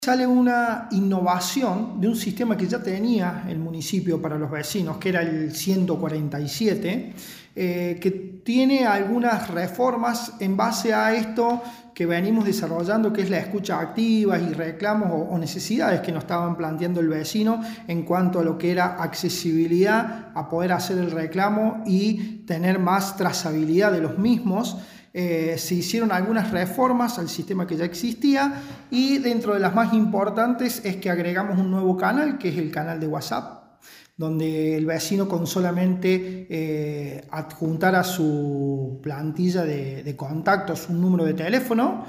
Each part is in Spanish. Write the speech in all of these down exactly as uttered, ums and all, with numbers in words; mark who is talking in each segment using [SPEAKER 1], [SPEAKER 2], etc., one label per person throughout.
[SPEAKER 1] Sale una innovación de un sistema que ya tenía el municipio para los vecinos, que era el ciento cuarenta y siete, eh, que tiene algunas reformas en base a esto que venimos desarrollando, que es la escucha activa y reclamos o, o necesidades que nos estaban planteando el vecino en cuanto a lo que era accesibilidad a poder hacer el reclamo y tener más trazabilidad de los mismos. Eh, se hicieron algunas reformas al sistema que ya existía y dentro de las más importantes es que agregamos un nuevo canal, que es el canal de WhatsApp, donde el vecino con solamente eh, adjuntar a su plantilla de, de contactos un número de teléfono,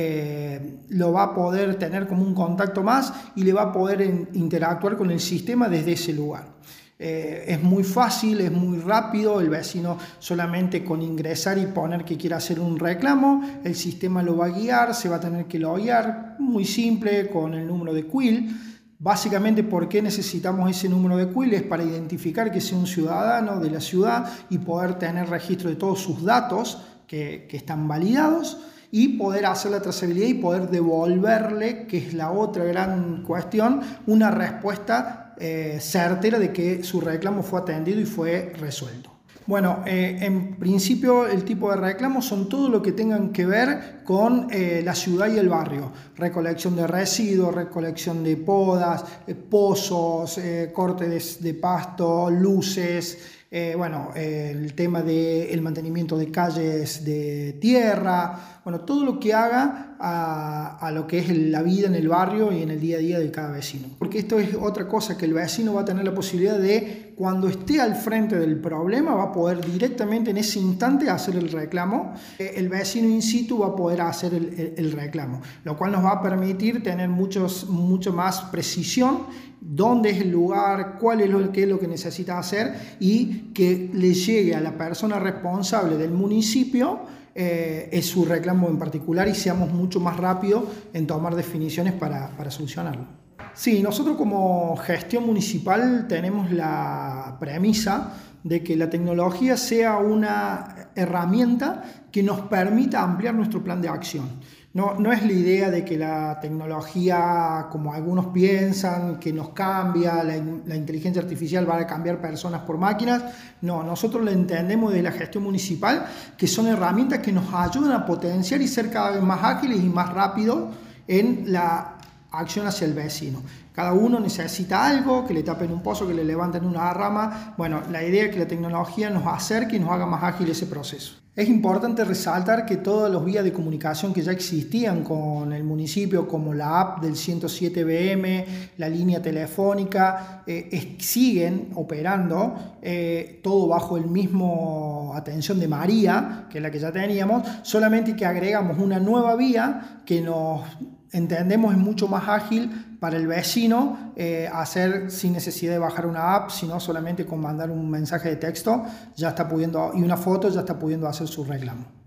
[SPEAKER 1] eh, lo va a poder tener como un contacto más y le va a poder en, interactuar con el sistema desde ese lugar. Eh, es muy fácil, es muy rápido, el vecino solamente con ingresar y poner que quiere hacer un reclamo, el sistema lo va a guiar, se va a tener que loguear, muy simple, con el número de quill. Básicamente, ¿por qué necesitamos ese número de quill? Es para identificar que sea un ciudadano de la ciudad y poder tener registro de todos sus datos que, que están validados y poder hacer la trazabilidad y poder devolverle, que es la otra gran cuestión, una respuesta Eh, certera de que su reclamo fue atendido y fue resuelto. Bueno, eh, en principio el tipo de reclamos son todo lo que tengan que ver con eh, la ciudad y el barrio. Recolección de residuos, recolección de podas, eh, pozos, eh, corte de, de pasto, luces, eh, bueno, eh, el tema del mantenimiento de calles de tierra, bueno, todo lo que haga a, a lo que es la vida en el barrio y en el día a día de cada vecino. Porque esto es otra cosa, que el vecino va a tener la posibilidad de, cuando esté al frente del problema, va a poder directamente en ese instante hacer el reclamo. El vecino in situ va a poder hacer el, el, el reclamo, lo cual nos va a permitir tener muchos, mucho más precisión, dónde es el lugar, cuál es lo, qué es lo que necesita hacer y que le llegue a la persona responsable del municipio eh, es su reclamo en particular y seamos mucho más rápidos en tomar definiciones para, para solucionarlo. Sí, nosotros como gestión municipal tenemos la premisa de que la tecnología sea una herramienta que nos permita ampliar nuestro plan de acción. No, no es la idea de que la tecnología, como algunos piensan, que nos cambia, la, la inteligencia artificial va a cambiar personas por máquinas. No, nosotros la entendemos de la gestión municipal, que son herramientas que nos ayudan a potenciar y ser cada vez más ágiles y más rápidos en la acción hacia el vecino. Cada uno necesita algo, que le tapen un pozo, que le levanten una rama. Bueno, la idea es que la tecnología nos acerque y nos haga más ágil ese proceso. Es importante resaltar que todas las vías de comunicación que ya existían con el municipio, como la app del ciento siete B M, la línea telefónica, eh, siguen operando, eh, todo bajo el mismo atención de María, que es la que ya teníamos, solamente que agregamos una nueva vía que nos entendemos es mucho más ágil para el vecino eh, hacer sin necesidad de bajar una app, sino solamente con mandar un mensaje de texto ya está pudiendo, y una foto ya está pudiendo hacer su reclamo.